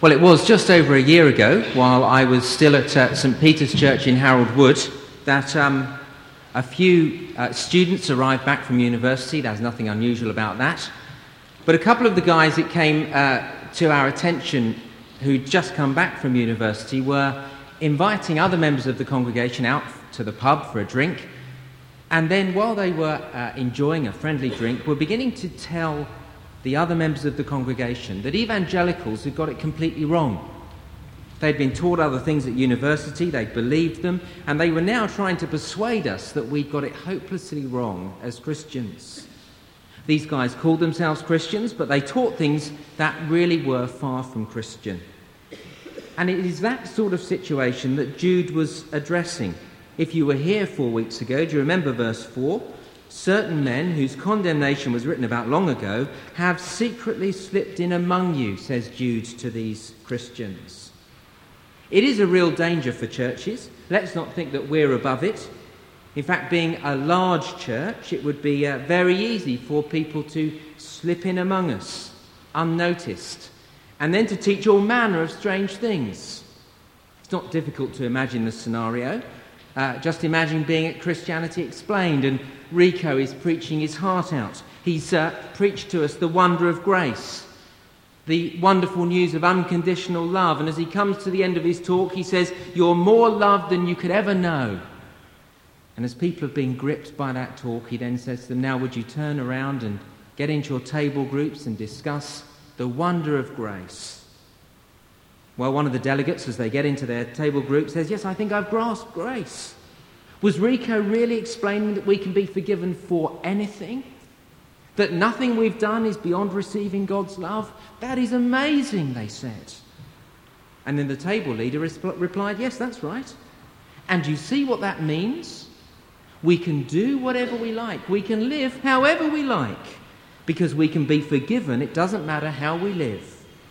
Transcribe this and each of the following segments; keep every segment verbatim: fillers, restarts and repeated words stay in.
Well, it was just over a year ago, while I was still at uh, St Peter's Church in Harold Wood, that um, a few uh, students arrived back from university. There's nothing unusual about that. But a couple of the guys that came uh, to our attention who'd just come back from university were inviting other members of the congregation out to the pub for a drink. And then while they were uh, enjoying a friendly drink, were beginning to tell the other members of the congregation that evangelicals had got it completely wrong. They'd been taught other things at university, they'd believed them, and they were now trying to persuade us that we'd got it hopelessly wrong as Christians. These guys called themselves Christians, but they taught things that really were far from Christian. And it is that sort of situation that Jude was addressing. If you were here four weeks ago, do you remember verse four? Certain men whose condemnation was written about long ago have secretly slipped in among you, says Jude to these Christians. It is a real danger for churches. Let's not think that we're above it. In fact, being a large church, it would be uh, very easy for people to slip in among us, unnoticed, and then to teach all manner of strange things. It's not difficult to imagine the scenario. Uh, just imagine being at Christianity Explained and Rico is preaching his heart out. He's uh, preached to us the wonder of grace, the wonderful news of unconditional love, and as he comes to the end of his talk, he says, "You're more loved than you could ever know." And as people have been gripped by that talk, he then says to them, "Now would you turn around and get into your table groups and discuss the wonder of grace?" Well, one of the delegates, as they get into their table group, says, "Yes, I think I've grasped grace." Was Rico really explaining that we can be forgiven for anything? That nothing we've done is beyond receiving God's love? That is amazing, they said. And then the table leader resp- replied, "Yes, that's right. And you see what that means? We can do whatever we like. We can live however we like. Because we can be forgiven, it doesn't matter how we live."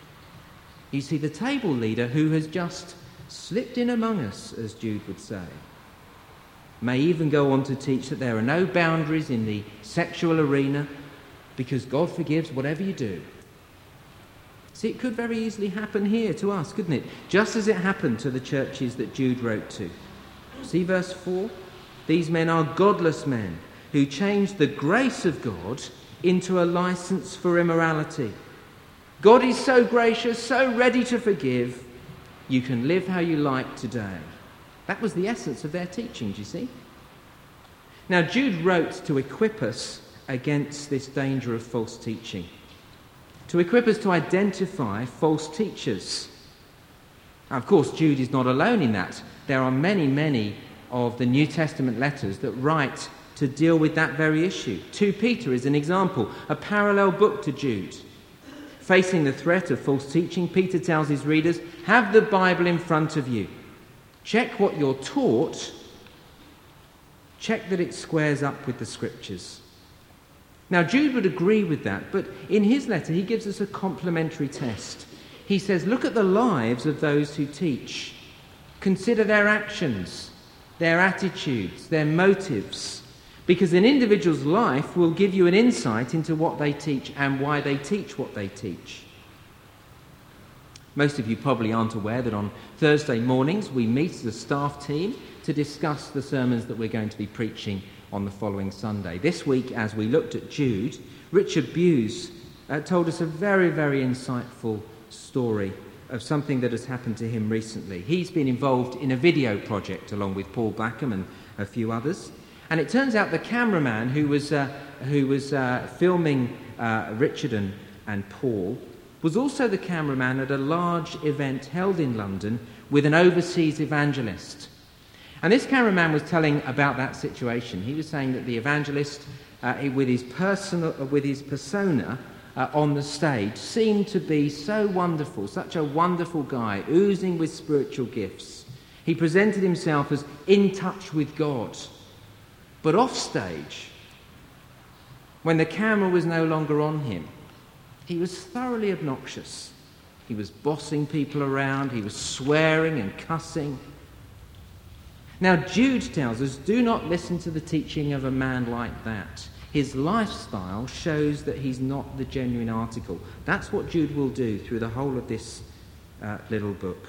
You see, the table leader who has just slipped in among us, as Jude would say, may even go on to teach that there are no boundaries in the sexual arena because God forgives whatever you do. See, it could very easily happen here to us, couldn't it? Just as it happened to the churches that Jude wrote to. See verse four? These men are godless men who change the grace of God into a license for immorality. God is so gracious, so ready to forgive, you can live how you like today. That was the essence of their teaching, do you see? Now, Jude wrote to equip us against this danger of false teaching, to equip us to identify false teachers. Now, of course, Jude is not alone in that. There are many, many of the New Testament letters that write to deal with that very issue. Second Peter is an example, a parallel book to Jude. Facing the threat of false teaching, Peter tells his readers, have the Bible in front of you. Check what you're taught. Check that it squares up with the Scriptures. Now, Jude would agree with that, but in his letter he gives us a complementary test. He says, look at the lives of those who teach. Consider their actions, their attitudes, their motives, because an individual's life will give you an insight into what they teach and why they teach what they teach. Most of you probably aren't aware that on Thursday mornings we meet as a staff team to discuss the sermons that we're going to be preaching on the following Sunday. This week, as we looked at Jude, Richard Buse uh, told us a very, very insightful story of something that has happened to him recently. He's been involved in a video project along with Paul Blackham and a few others. And it turns out the cameraman who was, uh, who was uh, filming uh, Richard and, and Paul was also the cameraman at a large event held in London with an overseas evangelist. And this cameraman was telling about that situation. He was saying that the evangelist, uh, with his personal, uh, with his persona uh, on the stage, seemed to be so wonderful, such a wonderful guy, oozing with spiritual gifts. He presented himself as in touch with God. But off stage, when the camera was no longer on him, he was thoroughly obnoxious. He was bossing people around, he was swearing and cussing. Now, Jude tells us, do not listen to the teaching of a man like that. His lifestyle shows that he's not the genuine article. That's what Jude will do through the whole of this uh, little book.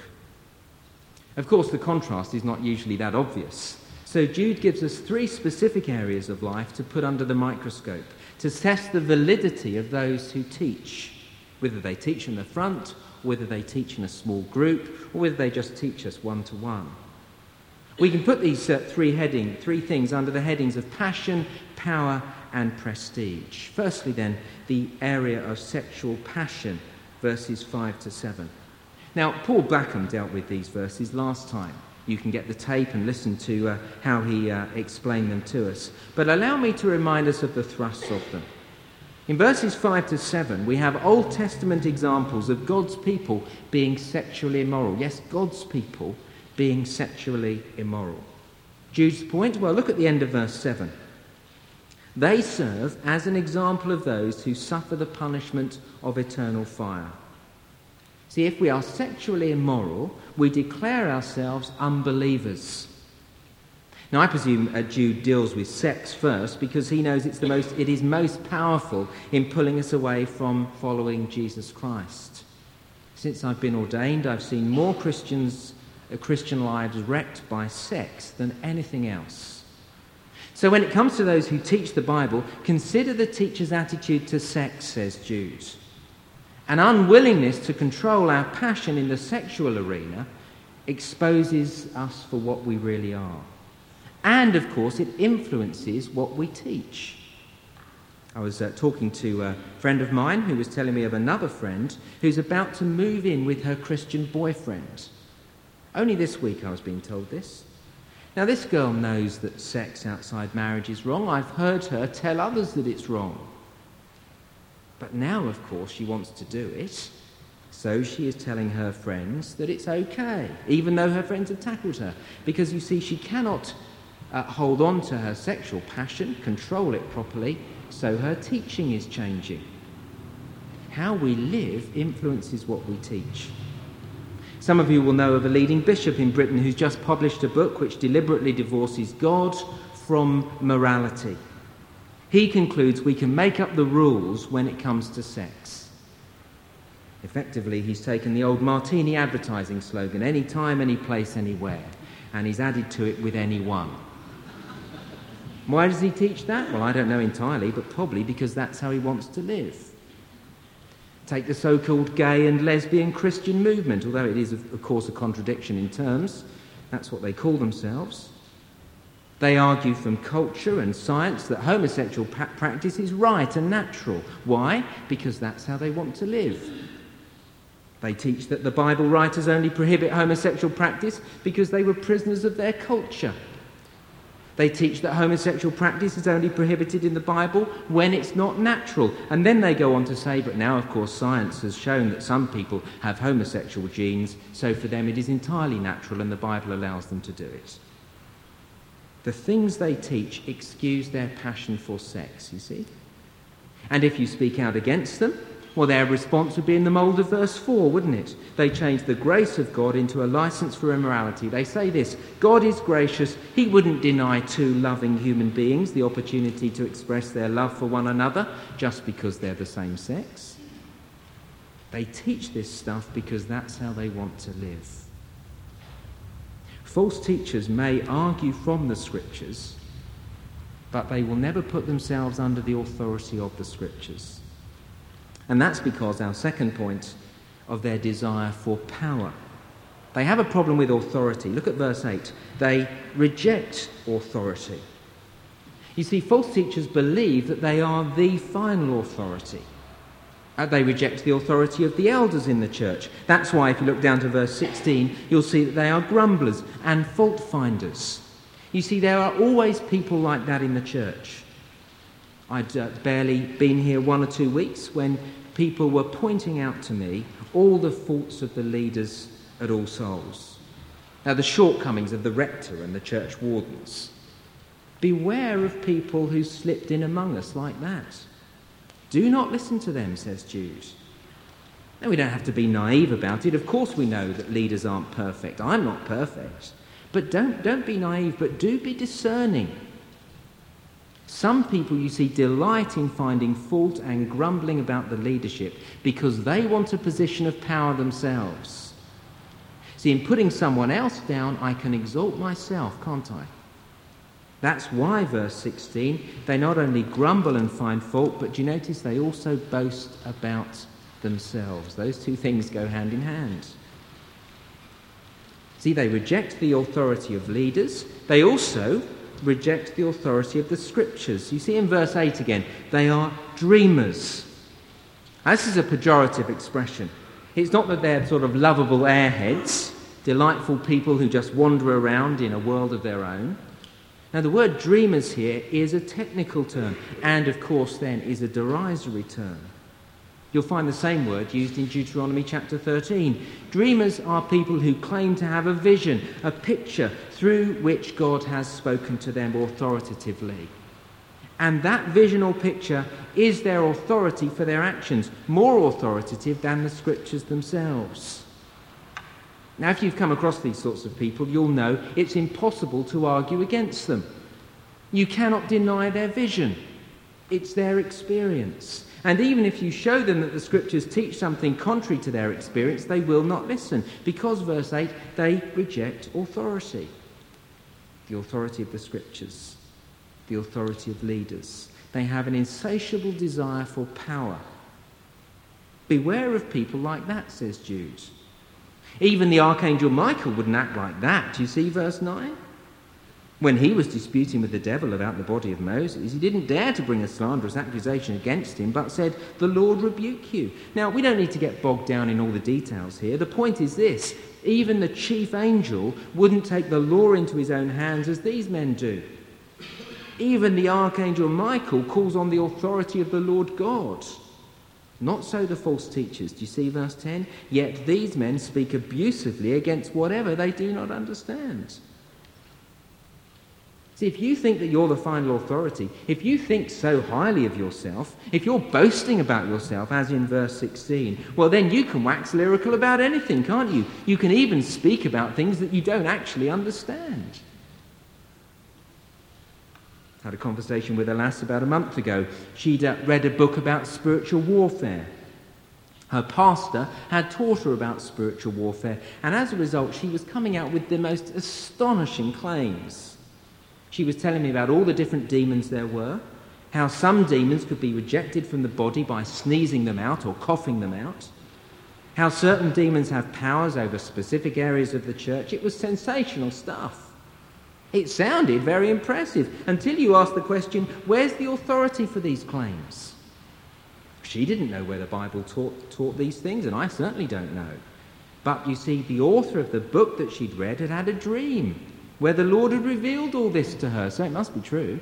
Of course, the contrast is not usually that obvious. So Jude gives us three specific areas of life to put under the microscope, to test the validity of those who teach, whether they teach in the front, whether they teach in a small group, or whether they just teach us one-to-one. We can put these uh, three heading, three things under the headings of passion, power, and prestige. Firstly, then, the area of sexual passion, verses five to seven. Now, Paul Blackham dealt with these verses last time. You can get the tape and listen to uh, how he uh, explained them to us. But allow me to remind us of the thrust of them. In verses five to seven, we have Old Testament examples of God's people being sexually immoral. Yes, God's people being sexually immoral. Jude's point? Well, look at the end of verse seven. They serve as an example of those who suffer the punishment of eternal fire. See, if we are sexually immoral, we declare ourselves unbelievers. Now, I presume uh, Jude deals with sex first because he knows it's the most, it is most powerful in pulling us away from following Jesus Christ. Since I've been ordained, I've seen more Christians, uh, Christian lives wrecked by sex than anything else. So when it comes to those who teach the Bible, consider the teacher's attitude to sex, says Jude. An unwillingness to control our passion in the sexual arena exposes us for what we really are. And, of course, it influences what we teach. I was uh, talking to a friend of mine who was telling me of another friend who's about to move in with her Christian boyfriend. Only this week I was being told this. Now, this girl knows that sex outside marriage is wrong. I've heard her tell others that it's wrong. But now, of course, she wants to do it. So she is telling her friends that it's okay, even though her friends have tackled her. Because, you see, she cannot uh, hold on to her sexual passion, control it properly, so her teaching is changing. How we live influences what we teach. Some of you will know of a leading bishop in Britain who's just published a book which deliberately divorces God from morality. He concludes we can make up the rules when it comes to sex. Effectively, he's taken the old Martini advertising slogan, any time, any place, anywhere, and he's added to it with anyone. Why does he teach that? Well, I don't know entirely, but probably because that's how he wants to live. Take the so-called gay and lesbian Christian movement, although it is, of course, a contradiction in terms. That's what they call themselves. They argue from culture and science that homosexual pa- practice is right and natural. Why? Because that's how they want to live. They teach that the Bible writers only prohibit homosexual practice because they were prisoners of their culture. They teach that homosexual practice is only prohibited in the Bible when it's not natural. And then they go on to say, but now, of course, science has shown that some people have homosexual genes, so for them it is entirely natural and the Bible allows them to do it. The things they teach excuse their passion for sex, you see. And if you speak out against them, well, their response would be in the mould of verse four, wouldn't it? They change the grace of God into a license for immorality. They say this: God is gracious. He wouldn't deny two loving human beings the opportunity to express their love for one another just because they're the same sex. They teach this stuff because that's how they want to live. False teachers may argue from the Scriptures, but they will never put themselves under the authority of the Scriptures. And that's because our second point of their desire for power. They have a problem with authority. Look at verse eight. They reject authority. You see, false teachers believe that they are the final authority. Uh, they reject the authority of the elders in the church. That's why, if you look down to verse sixteen, you'll see that they are grumblers and fault finders. You see, there are always people like that in the church. I'd uh, barely been here one or two weeks when people were pointing out to me all the faults of the leaders at All Souls. Now, the shortcomings of the rector and the church wardens. Beware of people who slipped in among us like that. Do not listen to them, says Jude. Now, we don't have to be naive about it. Of course we know that leaders aren't perfect. I'm not perfect. But don't, don't be naive, but do be discerning. Some people, you see, delight in finding fault and grumbling about the leadership because they want a position of power themselves. See, in putting someone else down, I can exalt myself, can't I? That's why, verse sixteen, they not only grumble and find fault, but do you notice they also boast about themselves? Those two things go hand in hand. See, they reject the authority of leaders. They also reject the authority of the Scriptures. You see in verse eight again, they are dreamers. This is a pejorative expression. It's not that they're sort of lovable airheads, delightful people who just wander around in a world of their own. Now, the word dreamers here is a technical term, and of course then is a derisory term. You'll find the same word used in Deuteronomy chapter thirteen. Dreamers are people who claim to have a vision, a picture through which God has spoken to them authoritatively. And that vision or picture is their authority for their actions, more authoritative than the Scriptures themselves. Now, if you've come across these sorts of people, you'll know it's impossible to argue against them. You cannot deny their vision. It's their experience. And even if you show them that the Scriptures teach something contrary to their experience, they will not listen, because, verse eight, they reject authority. The authority of the Scriptures, the authority of leaders. They have an insatiable desire for power. Beware of people like that, says Jude. Even the Archangel Michael wouldn't act like that. Do you see verse nine? When he was disputing with the devil about the body of Moses, he didn't dare to bring a slanderous accusation against him, but said, "The Lord rebuke you." Now, we don't need to get bogged down in all the details here. The point is this: even the chief angel wouldn't take the law into his own hands as these men do. Even the Archangel Michael calls on the authority of the Lord God. Not so the false teachers. Do you see verse ten? Yet these men speak abusively against whatever they do not understand. See, if you think that you're the final authority, if you think so highly of yourself, if you're boasting about yourself, as in verse sixteen, well, then you can wax lyrical about anything, can't you? You can even speak about things that you don't actually understand. I had a conversation with a lass about a month ago. She'd uh, read a book about spiritual warfare. Her pastor had taught her about spiritual warfare, and as a result, she was coming out with the most astonishing claims. She was telling me about all the different demons there were, how some demons could be rejected from the body by sneezing them out or coughing them out, how certain demons have powers over specific areas of the church. It was sensational stuff. It sounded very impressive until you asked the question, where's the authority for these claims? She didn't know where the Bible taught, taught these things, and I certainly don't know. But you see, the author of the book that she'd read had had a dream where the Lord had revealed all this to her, so it must be true.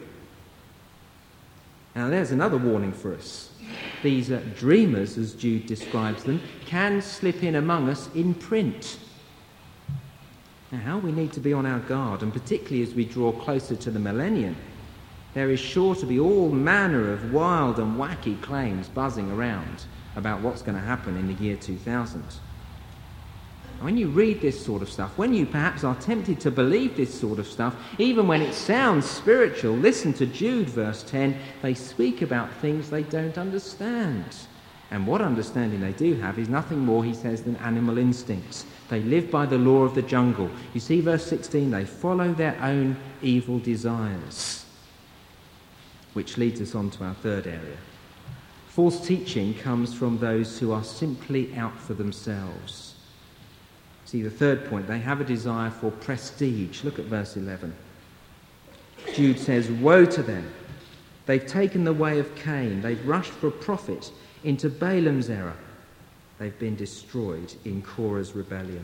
Now there's another warning for us. These uh, dreamers, as Jude describes them, can slip in among us in print. Now we need to be on our guard, and particularly as we draw closer to the millennium, there is sure to be all manner of wild and wacky claims buzzing around about what's going to happen in the year two thousand. When you read this sort of stuff, when you perhaps are tempted to believe this sort of stuff, even when it sounds spiritual, listen to Jude, verse ten. They speak about things they don't understand. And what understanding they do have is nothing more, he says, than animal instincts. They live by the law of the jungle. You see, verse sixteen, they follow their own evil desires. Which leads us on to our third area. False teaching comes from those who are simply out for themselves. See, the third point, they have a desire for prestige. Look at verse eleven. Jude says, "Woe to them! They've taken the way of Cain. They've rushed for profit into Balaam's error. They've been destroyed in Korah's rebellion."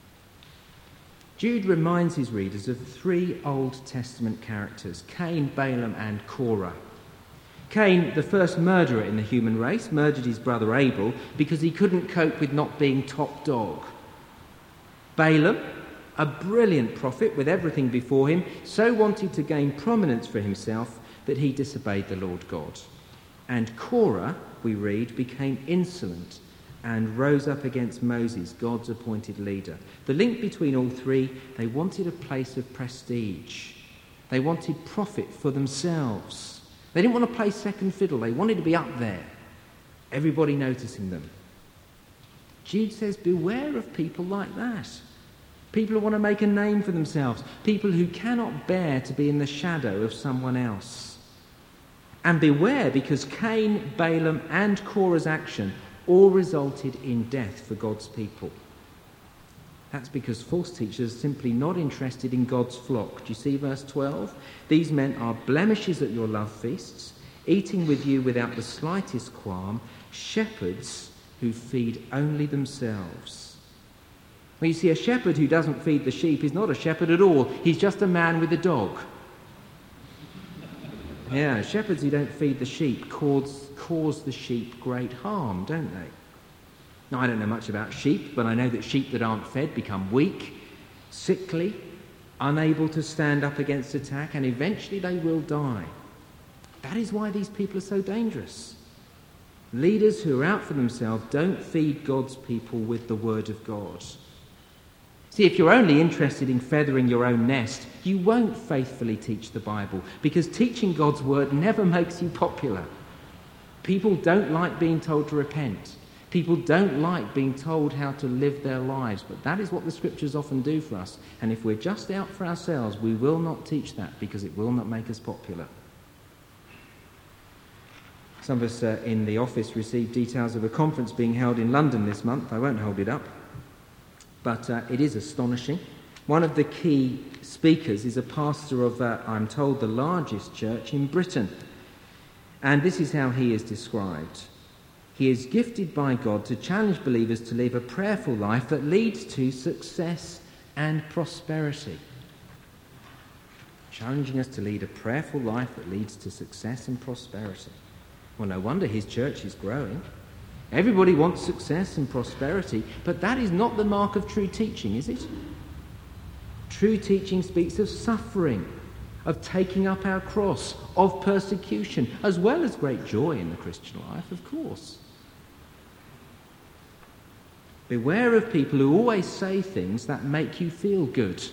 Jude reminds his readers of three Old Testament characters, Cain, Balaam, and Korah. Cain, the first murderer in the human race, murdered his brother Abel because he couldn't cope with not being top dog. Balaam, a brilliant prophet with everything before him, so wanted to gain prominence for himself that he disobeyed the Lord God. And Korah, we read, became insolent and rose up against Moses, God's appointed leader. The link between all three, they wanted a place of prestige. They wanted profit for themselves. They didn't want to play second fiddle. They wanted to be up there, everybody noticing them. Jude says, beware of people like that. People who want to make a name for themselves. People who cannot bear to be in the shadow of someone else. And beware, because Cain, Balaam and Korah's action all resulted in death for God's people. That's because false teachers are simply not interested in God's flock. Do you see verse twelve? These men are blemishes at your love feasts, eating with you without the slightest qualm, shepherds who feed only themselves. Well, you see, a shepherd who doesn't feed the sheep is not a shepherd at all. He's just a man with a dog. Yeah, shepherds who don't feed the sheep cause, cause the sheep great harm, don't they? Now, I don't know much about sheep, but I know that sheep that aren't fed become weak, sickly, unable to stand up against attack, and eventually they will die. That is why these people are so dangerous. Leaders who are out for themselves don't feed God's people with the word of God. See, if you're only interested in feathering your own nest, you won't faithfully teach the Bible, because teaching God's word never makes you popular. People don't like being told to repent. People don't like being told how to live their lives, but that is what the scriptures often do for us. And if we're just out for ourselves, we will not teach that, because it will not make us popular. Some of us uh, in the office received details of a conference being held in London this month. I won't hold it up, but uh, it is astonishing. One of the key speakers is a pastor of, uh, I'm told, the largest church in Britain. And this is how he is described. He is gifted by God to challenge believers to live a prayerful life that leads to success and prosperity. Challenging us to lead a prayerful life that leads to success and prosperity. Well, no wonder his church is growing. Everybody wants success and prosperity, but that is not the mark of true teaching, is it? True teaching speaks of suffering, of taking up our cross, of persecution, as well as great joy in the Christian life, of course. Beware of people who always say things that make you feel good.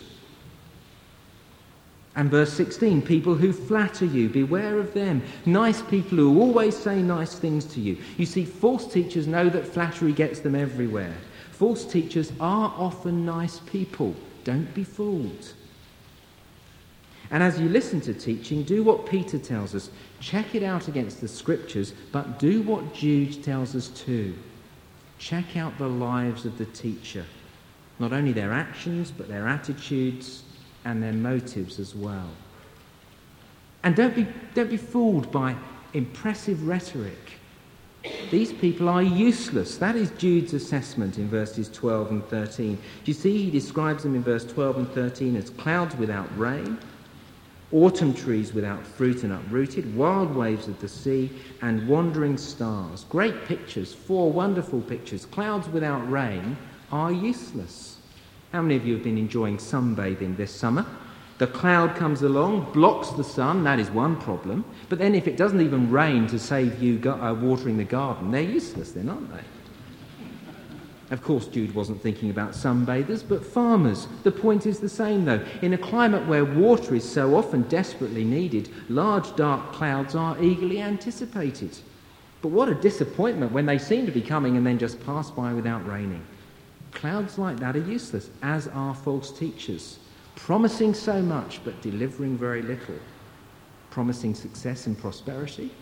And verse sixteen, people who flatter you, beware of them. Nice people who always say nice things to you. You see, false teachers know that flattery gets them everywhere. False teachers are often nice people. Don't be fooled. And as you listen to teaching, do what Peter tells us. Check it out against the scriptures, but do what Jude tells us too. Check out the lives of the teacher. Not only their actions, but their attitudes and their motives as well. And don't be, don't be fooled by impressive rhetoric. These people are useless. That is Jude's assessment in verses twelve and thirteen. Do you see he describes them in verse twelve and thirteen as clouds without rain, autumn trees without fruit and uprooted, wild waves of the sea, and wandering stars. Great pictures, four wonderful pictures. Clouds without rain are useless. How many of you have been enjoying sunbathing this summer? The cloud comes along, blocks the sun, that is one problem. But then if it doesn't even rain to save you go- uh, watering the garden, they're useless then, aren't they? Of course, Jude wasn't thinking about sunbathers, but farmers. The point is the same, though. In a climate where water is so often desperately needed, large dark clouds are eagerly anticipated. But what a disappointment when they seem to be coming and then just pass by without raining. Clouds like that are useless, as are false teachers, promising so much but delivering very little, promising success and prosperity.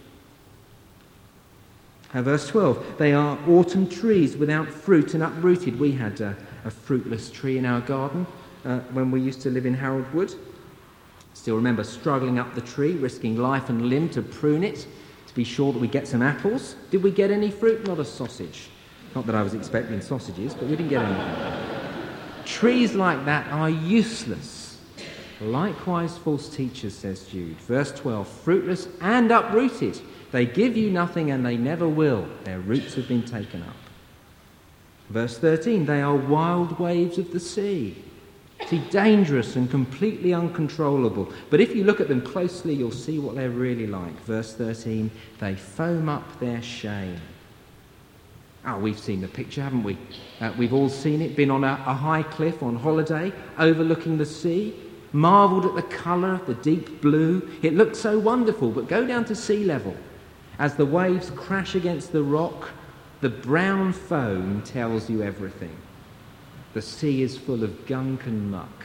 Uh, verse twelve, they are autumn trees without fruit and uprooted. We had a, a fruitless tree in our garden uh, when we used to live in Harold Wood. Still remember struggling up the tree, risking life and limb to prune it, to be sure that we get some apples. Did we get any fruit? Not a sausage. Not that I was expecting sausages, but we didn't get anything. Trees like that are useless. Likewise, false teachers, says Jude. Verse twelve, fruitless and uprooted. They give you nothing and they never will. Their roots have been taken up. Verse thirteen, they are wild waves of the sea. See, dangerous and completely uncontrollable. But if you look at them closely, you'll see what they're really like. Verse thirteen, they foam up their shame. Oh, we've seen the picture, haven't we? Uh, we've all seen it, been on a, a high cliff on holiday, overlooking the sea, marvelled at the colour, the deep blue. It looked so wonderful, but go down to sea level. As the waves crash against the rock, the brown foam tells you everything. The sea is full of gunk and muck.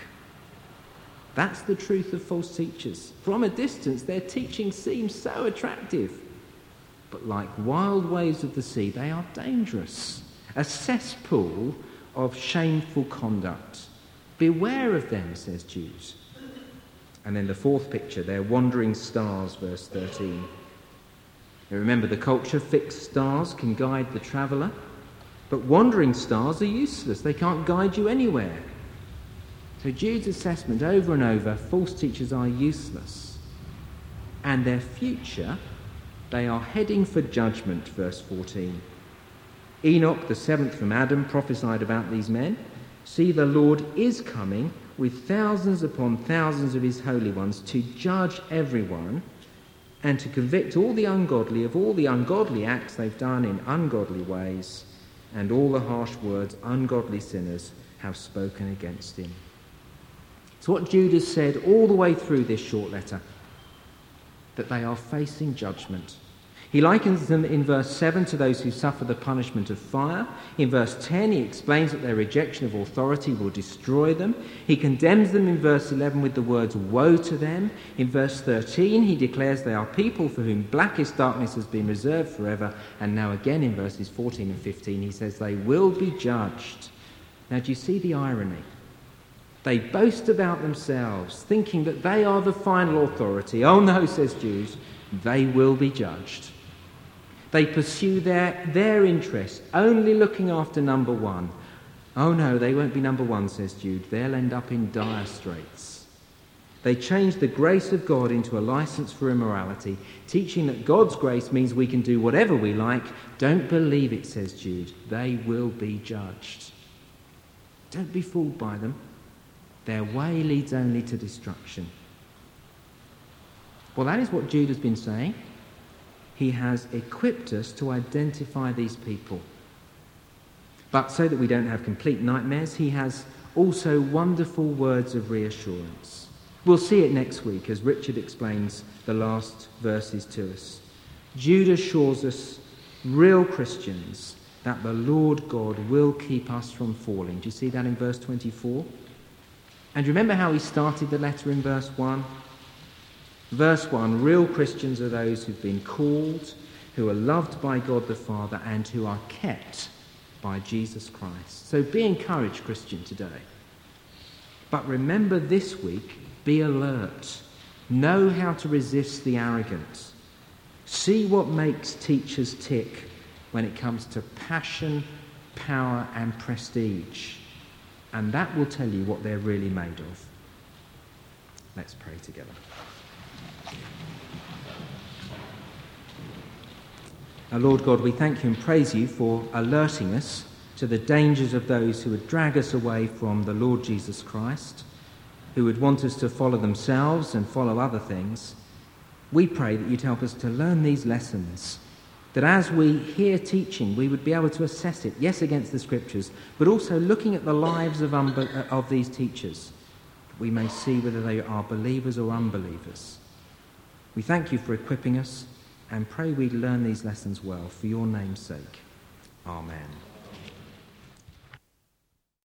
That's the truth of false teachers. From a distance, their teaching seems so attractive. But like wild waves of the sea, they are dangerous. A cesspool of shameful conduct. Beware of them, says Jude. And then the fourth picture, they're wandering stars, verse thirteen. Now remember, the culture, fixed stars can guide the traveller, but wandering stars are useless. They can't guide you anywhere. So Jude's assessment over and over, false teachers are useless. And their future, they are heading for judgment, verse fourteen. Enoch, the seventh from Adam, prophesied about these men. See, the Lord is coming with thousands upon thousands of his holy ones to judge everyone and to convict all the ungodly of all the ungodly acts they've done in ungodly ways and all the harsh words ungodly sinners have spoken against him. It's what Jude has said all the way through this short letter, that they are facing judgment. He likens them in verse seven to those who suffer the punishment of fire. In verse ten, he explains that their rejection of authority will destroy them. He condemns them in verse eleven with the words, woe to them. In verse thirteen, he declares they are people for whom blackest darkness has been reserved forever. And now again in verses fourteen and fifteen, he says they will be judged. Now, do you see the irony? They boast about themselves, thinking that they are the final authority. Oh no, says Jude, they will be judged. They pursue their, their interest, only looking after number one. Oh no, they won't be number one, says Jude. They'll end up in dire straits. They change the grace of God into a license for immorality, teaching that God's grace means we can do whatever we like. Don't believe it, says Jude. They will be judged. Don't be fooled by them. Their way leads only to destruction. Well, that is what Jude has been saying. He has equipped us to identify these people. But so that we don't have complete nightmares, he has also wonderful words of reassurance. We'll see it next week as Richard explains the last verses to us. Jude assures us, real Christians, that the Lord God will keep us from falling. Do you see that in verse twenty-four? And remember how he started the letter in verse one? Verse one, real Christians are those who've been called, who are loved by God the Father, and who are kept by Jesus Christ. So be encouraged, Christian, today. But remember this week, be alert. Know how to resist the arrogant. See what makes teachers tick when it comes to passion, power, and prestige. And that will tell you what they're really made of. Let's pray together. Our Lord God, we thank you and praise you for alerting us to the dangers of those who would drag us away from the Lord Jesus Christ, who would want us to follow themselves and follow other things. We pray that you'd help us to learn these lessons, that as we hear teaching, we would be able to assess it, yes, against the Scriptures, but also looking at the lives of, unbe- of these teachers, that we may see whether they are believers or unbelievers. We thank you for equipping us and pray we learn these lessons well for your name's sake. Amen.